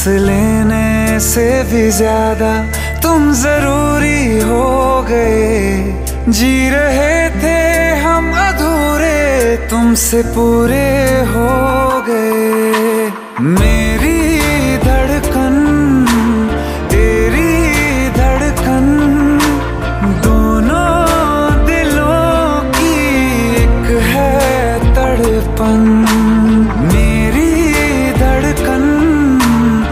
लेने से भी ज्यादा तुम जरूरी हो गए। जी रहे थे हम अधूरे, तुमसे पूरे हो गए। मेरी धड़कन तेरी धड़कन, दोनों दिलों की एक है तड़पन।